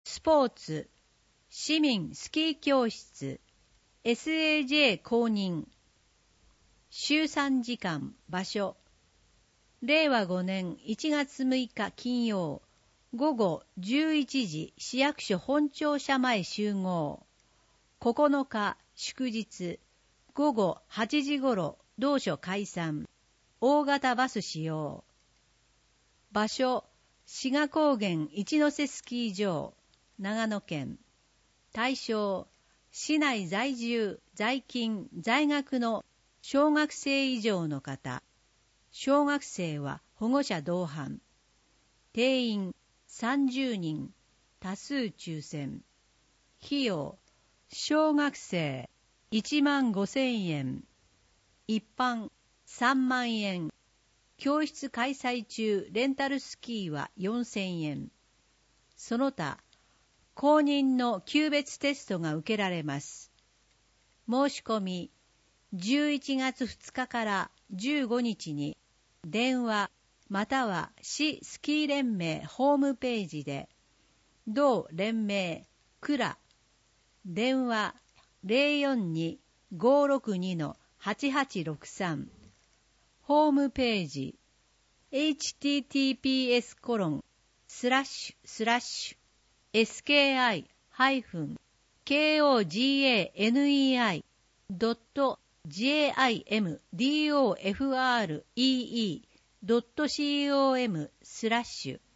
スポーツ、市民スキー教室、SAJ 公認、週3時間、場所、令和5年1月6日金曜、午後11時市役所本庁舎前集合。9日祝日、午後8時ごろ同所解散。大型バス使用。場所、志賀高原一ノ瀬スキー場、長野県。対象、市内在住、在勤、在学の小学生以上の方。小学生は保護者同伴。定員30人、多数抽選。費用、小学生15,000円。一般3万円。教室開催中レンタルスキーは4,000円。その他、公認の級別テストが受けられます。申し込み、11月2日から15日に、電話または市スキー連盟ホームページで、同連盟倉、電話 042-562-8863、ホームページ https://ski-kogani.jimdofree.com/